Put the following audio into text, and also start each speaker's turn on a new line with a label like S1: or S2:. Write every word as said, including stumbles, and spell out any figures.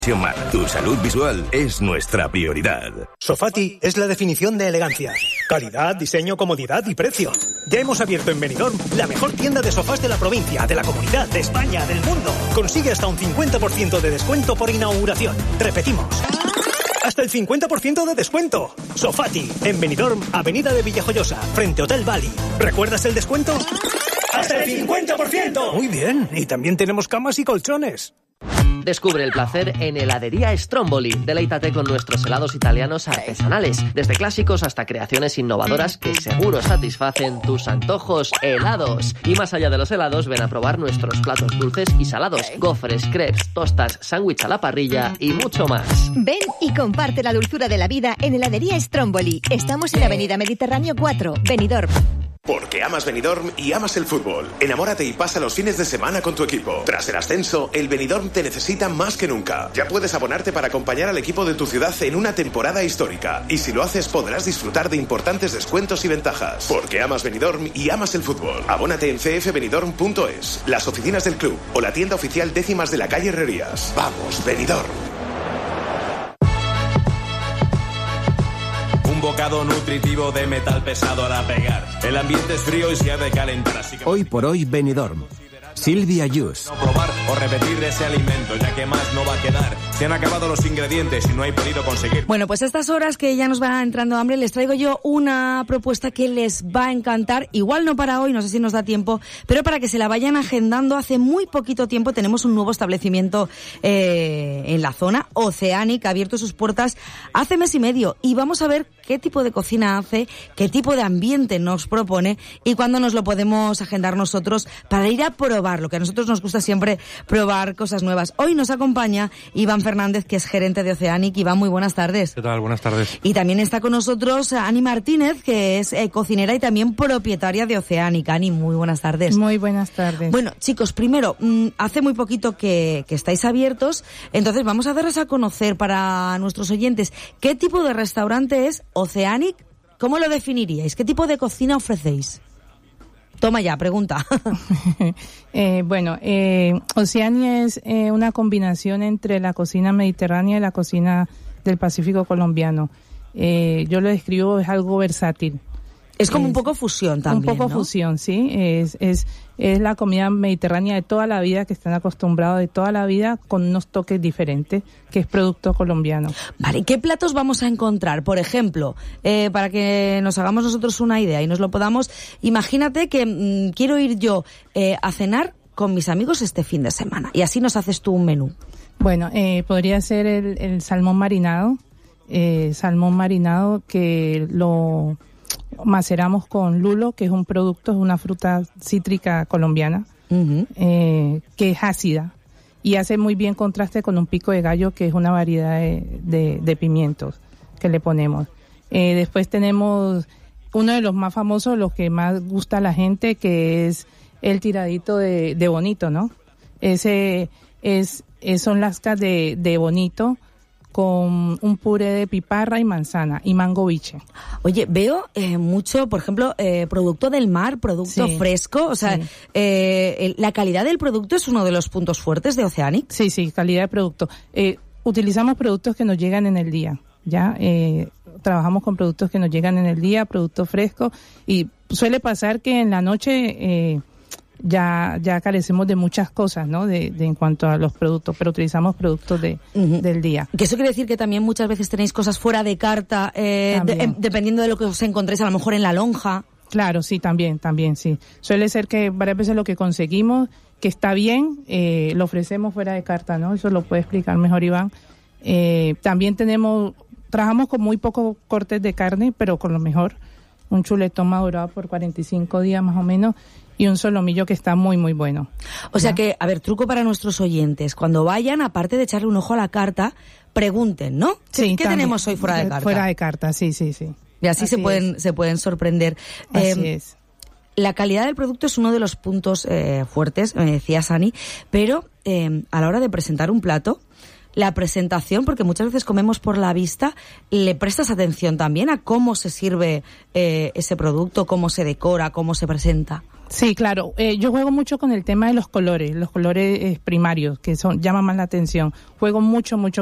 S1: Tu salud visual es nuestra prioridad.
S2: Sofati es la definición de elegancia. Calidad, diseño, comodidad y precio. Ya hemos abierto en Benidorm la mejor tienda de sofás de la provincia, de la comunidad, de España, del mundo. Consigue hasta un cincuenta por ciento de descuento por inauguración. Repetimos. Hasta el cincuenta por ciento de descuento. Sofati, en Benidorm, Avenida de Villajoyosa, frente Hotel Bali. ¿Recuerdas el descuento? ¡Hasta el cincuenta por ciento! Muy bien, y también tenemos camas y colchones.
S3: Descubre el placer en Heladería Stromboli. Deleítate con nuestros helados italianos artesanales, desde clásicos hasta creaciones innovadoras que seguro satisfacen tus antojos helados. Y más allá de los helados, ven a probar nuestros platos dulces y salados, gofres, crepes, tostas, sándwich a la parrilla y mucho más.
S4: Ven y comparte la dulzura de la vida en Heladería Stromboli. Estamos en Avenida Mediterráneo cuatro, Benidorm.
S5: Porque amas Benidorm y amas el fútbol. Enamórate y pasa los fines de semana con tu equipo. Tras el ascenso, el Benidorm te necesita más que nunca. Ya puedes abonarte para acompañar al equipo de tu ciudad en una temporada histórica. Y si lo haces, podrás disfrutar de importantes descuentos y ventajas. Porque amas Benidorm y amas el fútbol. Abónate en c f benidorm punto es, las oficinas del club o la tienda oficial décimas de la calle Herrerías. ¡Vamos, Benidorm!
S6: Un bocado nutritivo de metal pesado hará pegar. El ambiente es frío y se ha de calentar, así que...
S7: Hoy por hoy, Benidorm. Silvia Yus.
S6: No probar o repetir de ese alimento, ya que más no va a quedar. Se han acabado los ingredientes y no hay podido conseguir.
S8: Bueno, pues a estas horas que ya nos va entrando hambre, les traigo yo una propuesta que les va a encantar. Igual no para hoy, no sé si nos da tiempo, pero para que se la vayan agendando. Hace muy poquito tiempo tenemos un nuevo establecimiento eh, en la zona, Oceanic, ha abierto sus puertas hace mes y medio. Y vamos a ver qué tipo de cocina hace, qué tipo de ambiente nos propone y cuándo nos lo podemos agendar nosotros para ir a probar. Lo que a nosotros nos gusta siempre probar cosas nuevas. Hoy nos acompaña Iván Fernández, que es gerente de Oceanic. Iván, muy buenas tardes.
S9: ¿Qué tal? Buenas tardes.
S8: Y también está con nosotros Ani Martínez, que es eh, cocinera y también propietaria de Oceanic. Ani, muy buenas tardes.
S10: Muy buenas tardes.
S8: Bueno, chicos, primero, mmm, hace muy poquito que, que estáis abiertos, entonces vamos a darles a conocer para nuestros oyentes qué tipo de restaurante es Oceanic. ¿Cómo lo definiríais? ¿Qué tipo de cocina ofrecéis? Toma ya, pregunta.
S10: eh, bueno, eh, Oceania es eh, una combinación entre la cocina mediterránea y la cocina del Pacífico colombiano. Eh, yo lo describo, es algo versátil.
S8: Es como es, un poco fusión también,
S10: Un poco
S8: ¿no?
S10: fusión, sí. Es, es, es la comida mediterránea de toda la vida, que están acostumbrados de toda la vida, con unos toques diferentes, que es producto colombiano.
S8: Vale, ¿qué platos vamos a encontrar? Por ejemplo, eh, para que nos hagamos nosotros una idea y nos lo podamos... Imagínate que mmm, quiero ir yo eh, a cenar con mis amigos este fin de semana, y así nos haces tú un menú.
S10: Bueno, eh, podría ser el, el salmón marinado, eh, salmón marinado que lo... maceramos con lulo, que es un producto, es una fruta cítrica colombiana, uh-huh. eh, que es ácida y hace muy bien contraste con un pico de gallo, que es una variedad de, de, de pimientos que le ponemos. Eh, después tenemos uno de los más famosos, los que más gusta a la gente, que es el tiradito de, de bonito, ¿no? Ese es, es son lascas de, de bonito, con un puré de piparra y manzana y mango biche.
S8: Oye, veo eh, mucho, por ejemplo, eh, producto del mar, producto sí, fresco, o sea, sí. eh, el, la calidad del producto es uno de los puntos fuertes de Oceanic.
S10: Sí, sí, calidad de producto. Eh, utilizamos productos que nos llegan en el día, ¿ya? Eh, trabajamos con productos que nos llegan en el día, productos frescos, y suele pasar que en la noche... Eh, ya ya carecemos de muchas cosas, ¿no? De, de en cuanto a los productos, pero utilizamos productos de uh-huh. del día.
S8: Que eso quiere decir que también muchas veces tenéis cosas fuera de carta, eh, de, eh, dependiendo de lo que os encontréis, a lo mejor en la lonja.
S10: Claro, sí, también, también, sí. Suele ser que varias veces lo que conseguimos, que está bien, eh, lo ofrecemos fuera de carta, ¿no? Eso lo puede explicar mejor Iván. Eh, también tenemos, trabajamos con muy pocos cortes de carne, pero con lo mejor. Un chuletón madurado por cuarenta y cinco días más o menos, y un solomillo que está muy, muy bueno.
S8: O sea que, a ver, truco para nuestros oyentes. Cuando vayan, aparte de echarle un ojo a la carta, pregunten, ¿no? ¿Qué,
S10: sí,
S8: ¿qué tenemos hoy fuera de carta?
S10: Fuera de carta, sí, sí, sí.
S8: Y así, así se pueden se pueden sorprender.
S10: Así eh, es.
S8: La calidad del producto es uno de los puntos eh, fuertes, me decía Sani, pero eh, a la hora de presentar un plato, la presentación, porque muchas veces comemos por la vista, ¿le prestas atención también a cómo se sirve eh, ese producto, cómo se decora, cómo se presenta?
S10: Sí, claro. Eh, yo juego mucho con el tema de los colores, los colores eh, primarios, que son llaman más la atención. Juego mucho, mucho